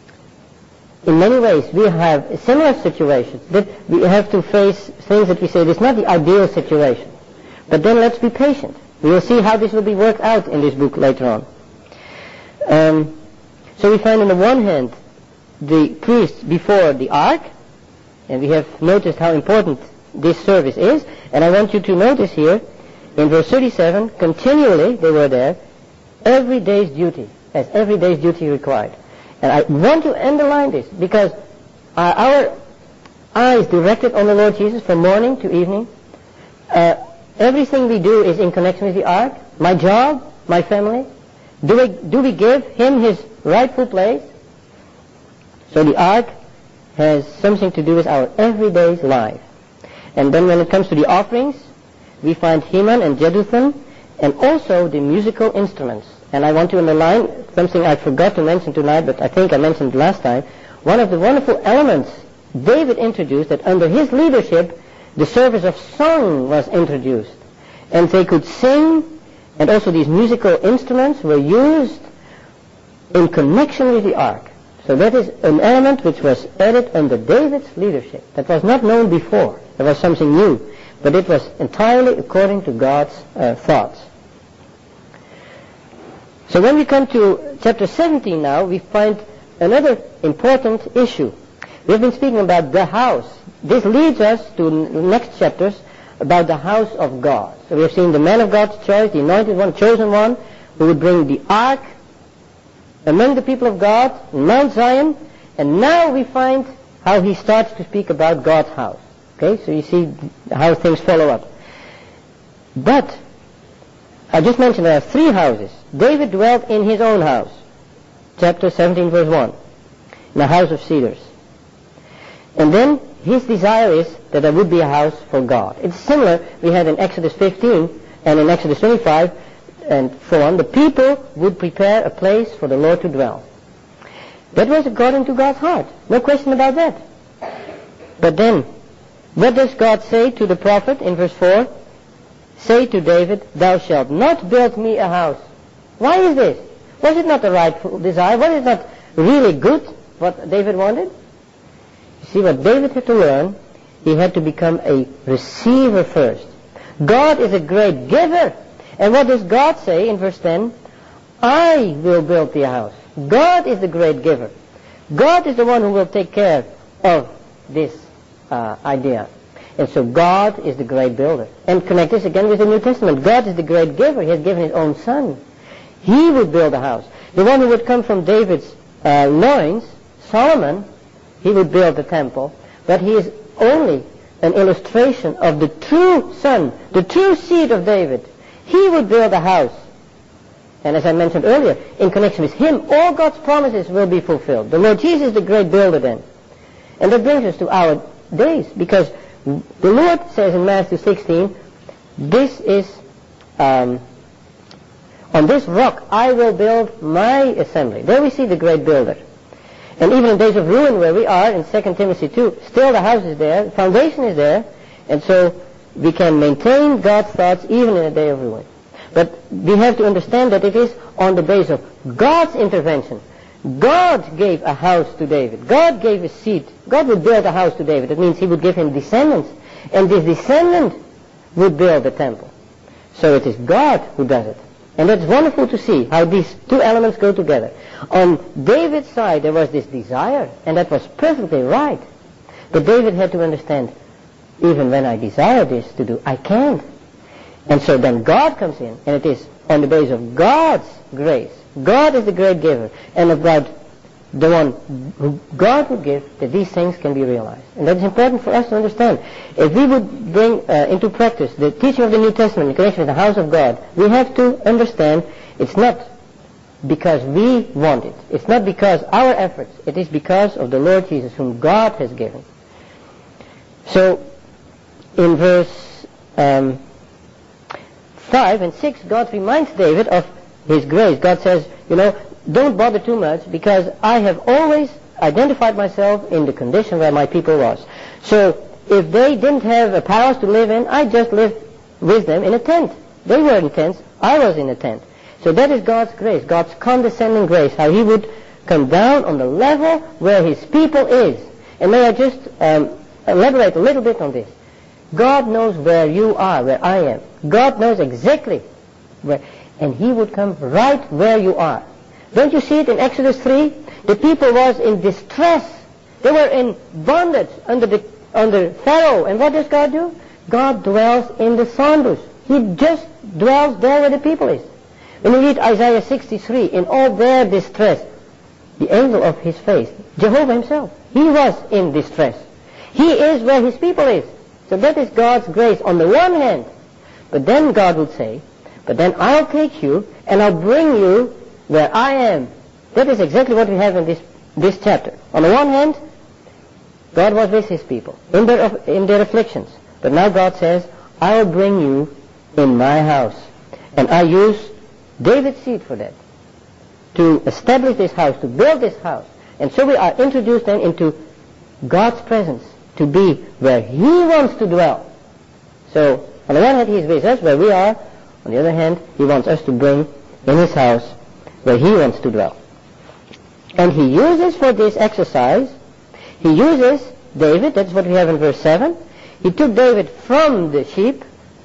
in many ways we have similar situations that we have to face things that we say this is not the ideal situation. But then let's be patient. We will see how this will be worked out in this book later on. Um, so we find on the one hand the priest before the ark, and we have noticed how important this service is, and I want you to notice here in verse thirty-seven, continually they were there, every day's duty, as every day's duty required. And I want to underline this because uh, our eyes directed on the Lord Jesus from morning to evening. Uh, everything we do is in connection with the ark. My job, my family. Do we, do we give him his rightful place? So the ark has something to do with our everyday life. And then when it comes to the offerings, we find Heman and Jeduthun, and also the musical instruments. And I want to underline something I forgot to mention tonight, but I think I mentioned last time. One of the wonderful elements David introduced, that under his leadership, the service of song was introduced. And they could sing, and also these musical instruments were used in connection with the ark. So that is an element which was added under David's leadership. That was not known before. That was something new. But it was entirely according to God's uh, thoughts. So when we come to chapter seventeen now, we find another important issue. We have been speaking about the house. This leads us to the next chapters about the house of God. So we have seen the man of God's choice, the anointed one, chosen one, who would bring the ark among the people of God in Mount Zion. And now we find how he starts to speak about God's house. Okay, so you see how things follow up. But I just mentioned there are three houses. David dwelt in his own house. Chapter seventeen, verse one. In a house of cedars. And then his desire is that there would be a house for God. It's similar we had in Exodus fifteen and in Exodus twenty-five and so on. The people would prepare a place for the Lord to dwell. That was according to God's heart. No question about that. But then, what does God say to the prophet in verse four? Say to David, thou shalt not build me a house. Why is this? Was it not the rightful desire? Was it not really good what David wanted? You see, what David had to learn, he had to become a receiver first. God is a great giver. And what does God say in verse ten? I will build thee a house. God is the great giver. God is the one who will take care of this uh, idea. And so God is the great builder. And connect this again with the New Testament. God is the great giver. He has given his own son. He would build a house. The one who would come from David's uh, loins, Solomon, he would build the temple. But he is only an illustration of the true son, the true seed of David. He would build a house. And as I mentioned earlier, in connection with him, all God's promises will be fulfilled. The Lord Jesus is the great builder then. And that brings us to our days, because the Lord says in Matthew sixteen, this is, um, on this rock I will build my assembly. There we see the great builder. And even in days of ruin where we are, in Second Timothy two, still the house is there, the foundation is there, and so we can maintain God's thoughts even in a day of ruin. But we have to understand that it is on the base of God's intervention. God gave a house to David. God gave a seed. God would build a house to David. That means he would give him descendants. And this descendant would build the temple. So it is God who does it. And it's wonderful to see how these two elements go together. On David's side, there was this desire, and that was perfectly right. But David had to understand, even when I desire this to do, I can't. And so then God comes in, and it is on the basis of God's grace. God is the great giver, and of God, the one who God would give, that these things can be realized. And that is important for us to understand. If we would bring uh, into practice the teaching of the New Testament in connection with the house of God, we have to understand it's not because we want it. It's not because our efforts. It is because of the Lord Jesus, whom God has given. So, in verse um, five and six, God reminds David of his grace. God says, you know, don't bother too much, because I have always identified myself in the condition where my people was. So if they didn't have a palace to live in, I just lived with them in a tent. They were in tents, I was in a tent. So that is God's grace, God's condescending grace, how he would come down on the level where his people is. And may I just um, elaborate a little bit on this. God knows where you are, where I am. God knows exactly where, and he would come right where you are. Don't you see it in Exodus three? The people was in distress. They were in bondage under the under Pharaoh. And what does God do? God dwells in the thorn bush. He just dwells there where the people is. When you read Isaiah sixty-three, in all their distress, the angel of his face, Jehovah himself, he was in distress. He is where his people is. So that is God's grace on the one hand. But then God would say, but then I'll take you and I'll bring you where I am. That is exactly what we have in this this chapter. On the one hand, God was with his people in their in their afflictions. But now God says, I will bring you in my house. And I use David's seed for that. To establish this house, to build this house. And so we are introduced then into God's presence, to be where he wants to dwell. So, on the one hand, he is with us where we are. On the other hand, he wants us to bring in his house where he wants to dwell. And he uses for this exercise, he uses David, that's what we have in verse seven. He took David from the sheep.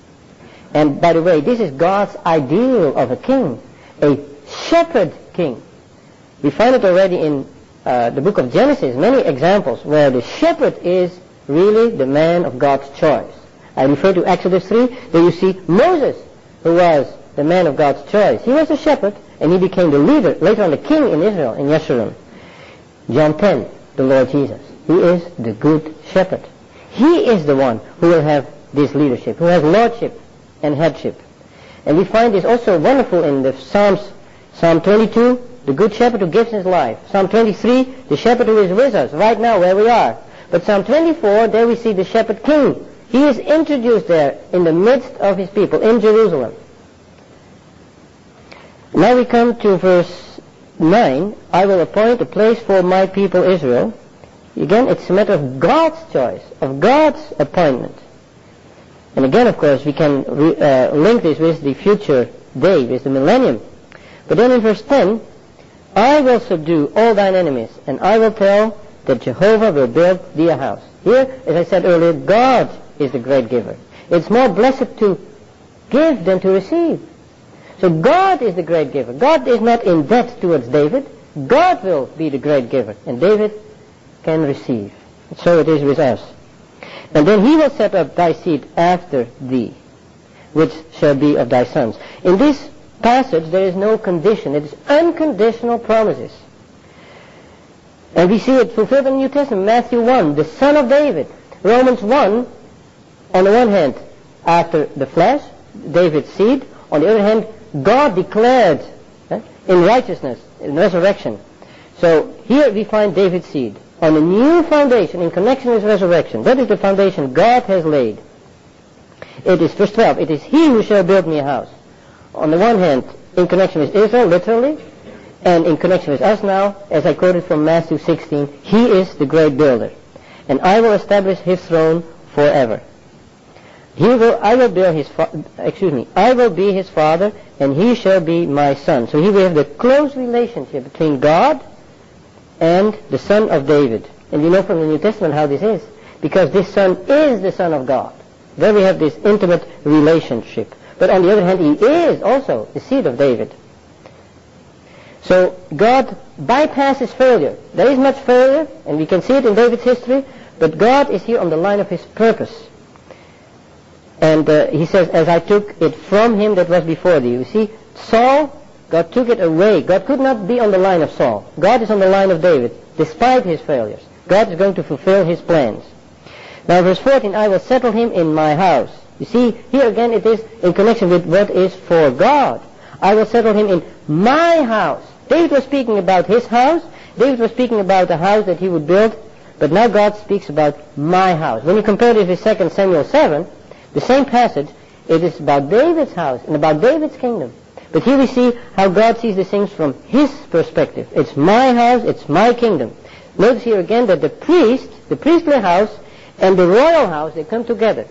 And by the way, this is God's ideal of a king, a shepherd king. We find it already in uh, the book of Genesis, many examples where the shepherd is really the man of God's choice. I refer to Exodus three, where you see Moses, who was the man of God's choice. He was a shepherd, and he became the leader, later on the king in Israel, in Yeshurun. John ten, the Lord Jesus. He is the good shepherd. He is the one who will have this leadership, who has lordship and headship. And we find this also wonderful in the Psalms. Psalm twenty-two, the good shepherd who gives his life. Psalm twenty-three, the shepherd who is with us right now where we are. But Psalm twenty-four, there we see the shepherd king. He is introduced there in the midst of his people in Jerusalem. Now we come to verse nine. I will appoint a place for my people Israel. Again, it's a matter of God's choice, of God's appointment. And again, of course, we can re, uh, link this with the future day, with the millennium. But then in verse ten, I will subdue all thine enemies, and I will tell that Jehovah will build thee a house. Here, as I said earlier, God is the great giver. It's more blessed to give than to receive. So God is the great giver. God is not in debt towards David. God will be the great giver, and David can receive. So it is with us. And then he will set up thy seed after thee, which shall be of thy sons. In this passage there is no condition. It is unconditional promises. And we see it fulfilled in the New Testament. Matthew one, the son of David. Romans one, on the one hand, after the flesh, David's seed. On the other hand, God declared eh, in righteousness, in resurrection. So here we find David's seed on a new foundation in connection with resurrection. That is the foundation God has laid. It is verse twelve. It is he who shall build me a house. On the one hand, in connection with Israel, literally, and in connection with us now, as I quoted from Matthew sixteen, he is the great builder. And I will establish his throne forever. He will, I will build his, fa- excuse me, I will be his father, and he shall be my son. So here we have the close relationship between God and the son of David. And we know from the New Testament how this is, because this son is the son of God. There we have this intimate relationship. but on the other hand, he is also the seed of David. So God bypasses failure. There is much failure, and we can see it in David's history, but God is here on the line of his purpose. And uh, he says, as I took it from him that was before thee. You see, Saul, God took it away. God could not be on the line of Saul. God is on the line of David, despite his failures. God is going to fulfill his plans. Now verse fourteen, I will settle him in my house. You see, here again it is in connection with what is for God. I will settle him in my house. David was speaking about his house. David was speaking about the house that he would build. But now God speaks about my house. When you compare this with Second Samuel seven, the same passage, it is about David's house and about David's kingdom. But here we see how God sees the things from his perspective. It's my house, it's my kingdom. Notice here again that the priest, the priestly house, and the royal house, they come together.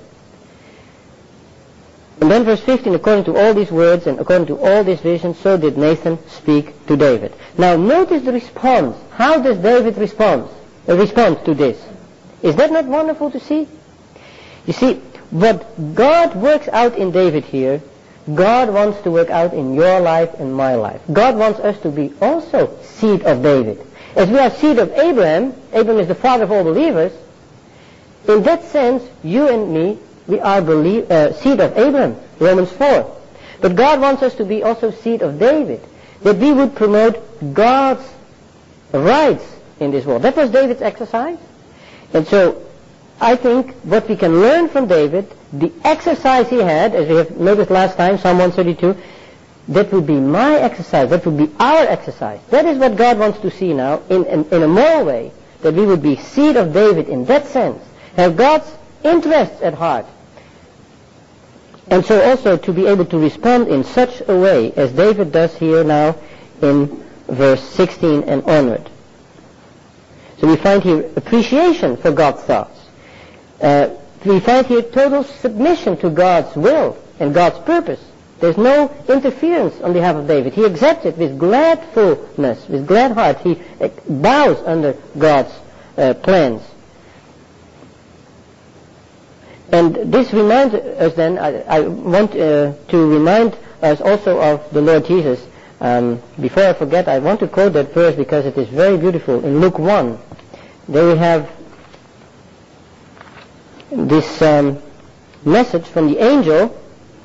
And then verse fifteen, according to all these words and according to all this vision, so did Nathan speak to David. Now notice the response. How does David respond? Uh, respond to this? Is that not wonderful to see? You see, what God works out in David here, God wants to work out in your life and my life. God wants us to be also seed of David. As we are seed of Abraham, Abraham is the father of all believers, in that sense, you and me, we are belie- uh, seed of Abraham, Romans four. But God wants us to be also seed of David, that we would promote God's rights in this world. That was David's exercise. And so, I think what we can learn from David, the exercise he had, as we have noticed last time, Psalm one thirty-two, that would be my exercise, that would be our exercise. That is what God wants to see now, in, in, in a moral way, that we would be seed of David in that sense, have God's interests at heart. And so also to be able to respond in such a way as David does here now in verse sixteen and onward. So we find here appreciation for God's thoughts. Uh, we find here total submission to God's will and God's purpose. There's no interference on behalf of David. He accepts it with gladfulness, with glad heart. He bows under God's uh, plans. And this reminds us then, I, I want uh, to remind us also of the Lord Jesus. Um, before I forget, I want to quote that verse because it is very beautiful. In Luke one, there we have this um, message from the angel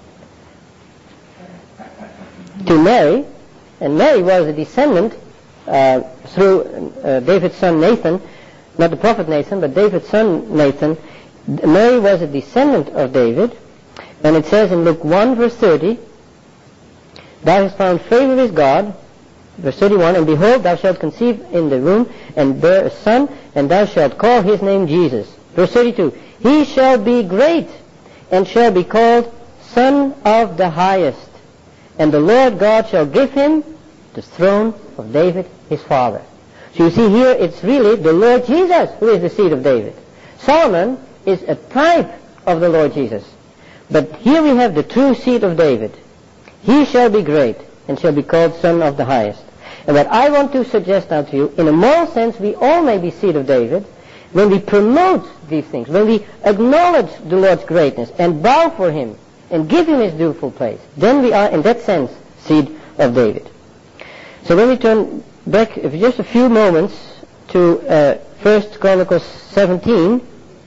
to Mary, and Mary was a descendant uh, through uh, David's son Nathan, not the prophet Nathan, but David's son Nathan. Mary was a descendant of David, and it says in Luke one verse thirty, thou hast found favor with God, verse thirty-one, and behold, thou shalt conceive in the womb, and bear a son, and thou shalt call his name Jesus. Verse thirty-two, he shall be great, and shall be called Son of the Highest, and the Lord God shall give him the throne of David his father. So you see here, it's really the Lord Jesus who is the seed of David. Solomon is a type of the Lord Jesus. But here we have the true seed of David. He shall be great and shall be called Son of the Highest. And what I want to suggest now to you, in a moral sense, we all may be seed of David when we promote these things, when we acknowledge the Lord's greatness and bow for him and give him his due place. Then we are, in that sense, seed of David. So when we turn back for just a few moments to uh, First Chronicles seventeen,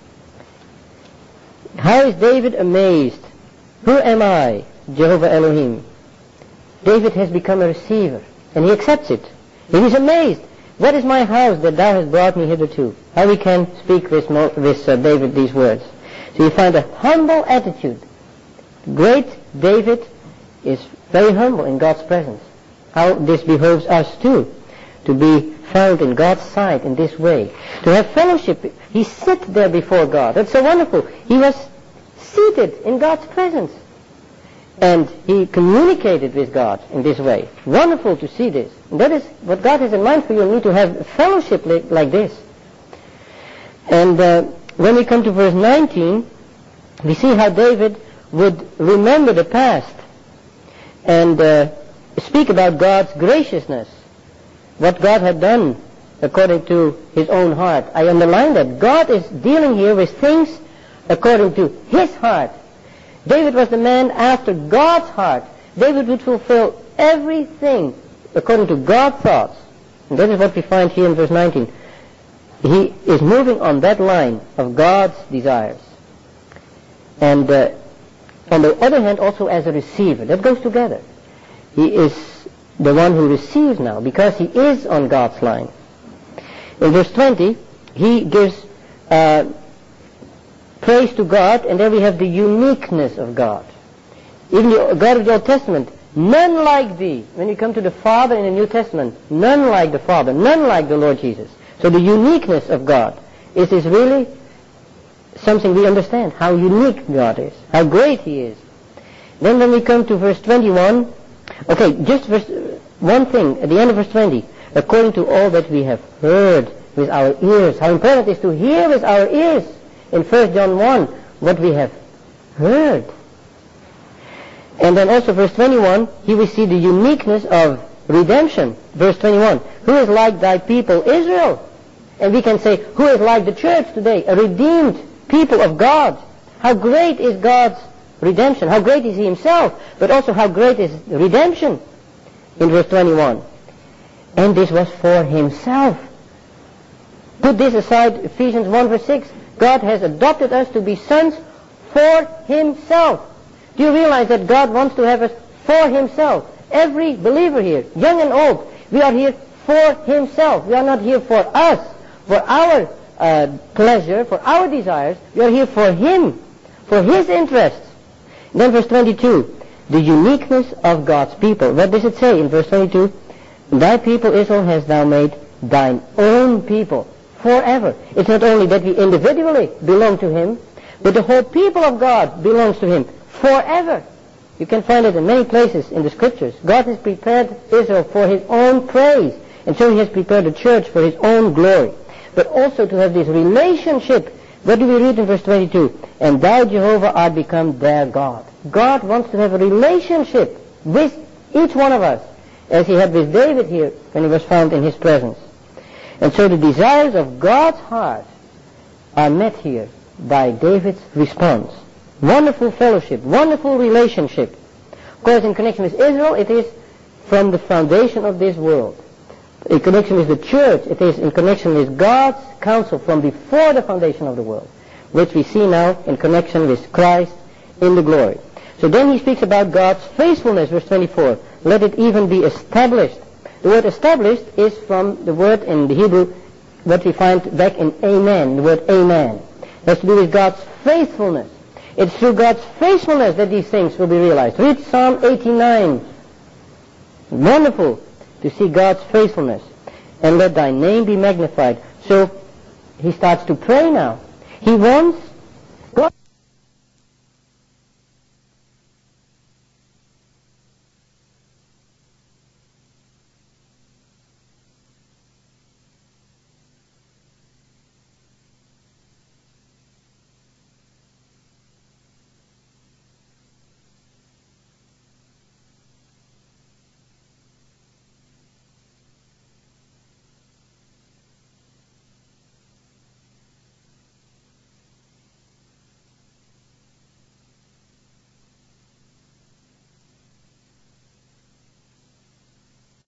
how is David amazed? Who am I, Jehovah Elohim? David has become a receiver, and he accepts it. He is amazed. What is my house that thou hast brought me hitherto? How we can speak with, Mo- with uh, David these words. So you find a humble attitude. Great David is very humble in God's presence. How this behoves us too, to be found in God's sight in this way. To have fellowship. He sits there before God. That's so wonderful. He was seated in God's presence. And he communicated with God in this way. Wonderful to see this. And that is what God has in mind for you and me, to have fellowship like, like this. And uh, when we come to verse nineteen, we see how David would remember the past and uh, speak about God's graciousness, what God had done according to his own heart. I underline that. God is dealing here with things according to his heart. David was the man after God's heart. David would fulfill everything according to God's thoughts. And that is what we find here in verse nineteen. He is moving on that line of God's desires. And uh, on the other hand, also as a receiver. That goes together. He is the one who receives now, because he is on God's line. In verse twenty, he gives uh, praise to God, and there we have the uniqueness of God. Even the God of the Old Testament, none like thee. When you come to the Father in the New Testament, none like the Father, none like the Lord Jesus. So the uniqueness of God is, is really something we understand, how unique God is, how great he is. Then when we come to verse twenty-one, okay, just verse, one thing, at the end of verse twenty, according to all that we have heard with our ears. How important it is to hear with our ears in First John one what we have heard. And then also verse twenty-one, here we see the uniqueness of redemption. Verse twenty-one, who is like thy people Israel? And we can say, who is like the church today? A redeemed people of God. How great is God's redemption? How great is he himself? But also how great is redemption in verse twenty-one. And this was for himself. Put this aside, Ephesians one verse six. God has adopted us to be sons for himself. Do you realize that God wants to have us for himself? Every believer here, young and old, we are here for himself. We are not here for us, for our uh, pleasure, for our desires. We are here for him, for his interests. Then verse twenty-two, the uniqueness of God's people. What does it say in verse twenty-two? Thy people Israel hast thou made thine own people forever. It's not only that we individually belong to him, but the whole people of God belongs to him forever. You can find it in many places in the scriptures. God has prepared Israel for his own praise, and so he has prepared the church for his own glory. But also to have this relationship. What do we read in verse twenty-two? And thou, Jehovah, art become their God. God wants to have a relationship with each one of us, as he had with David here when he was found in his presence. And so the desires of God's heart are met here by David's response. Wonderful fellowship, wonderful relationship. Of course, in connection with Israel, it is from the foundation of this world. In connection with the church, it is in connection with God's counsel from before the foundation of the world, which we see now in connection with Christ in the glory. So then he speaks about God's faithfulness, verse twenty-four. Let it even be established. The word established is from the word in the Hebrew, what we find back in amen, the word amen. It has to do with God's faithfulness. It's through God's faithfulness that these things will be realized. Read Psalm eighty-nine. Wonderful to see God's faithfulness. And let thy name be magnified. So he starts to pray now. He wants